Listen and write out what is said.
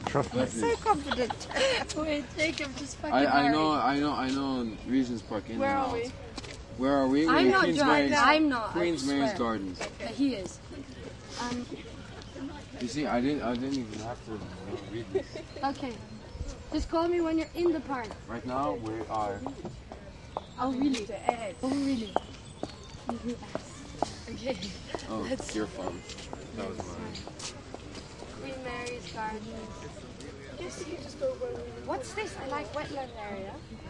Trust me. So confident. Wait, Jacob, just fucking I know Regent's Park in Where and are out. we? Where are we? We're I'm in not Queen's driving. Mary's, I'm not. Queen's Mary's Gardens. But he is. You see, I didn't even have to read this. Okay. Just call me when you're in the park. Right now we are. Oh really? Oh really? Okay. Oh, your phone. That was mine. Queen Mary's Gardens. What's this? I like wetland area.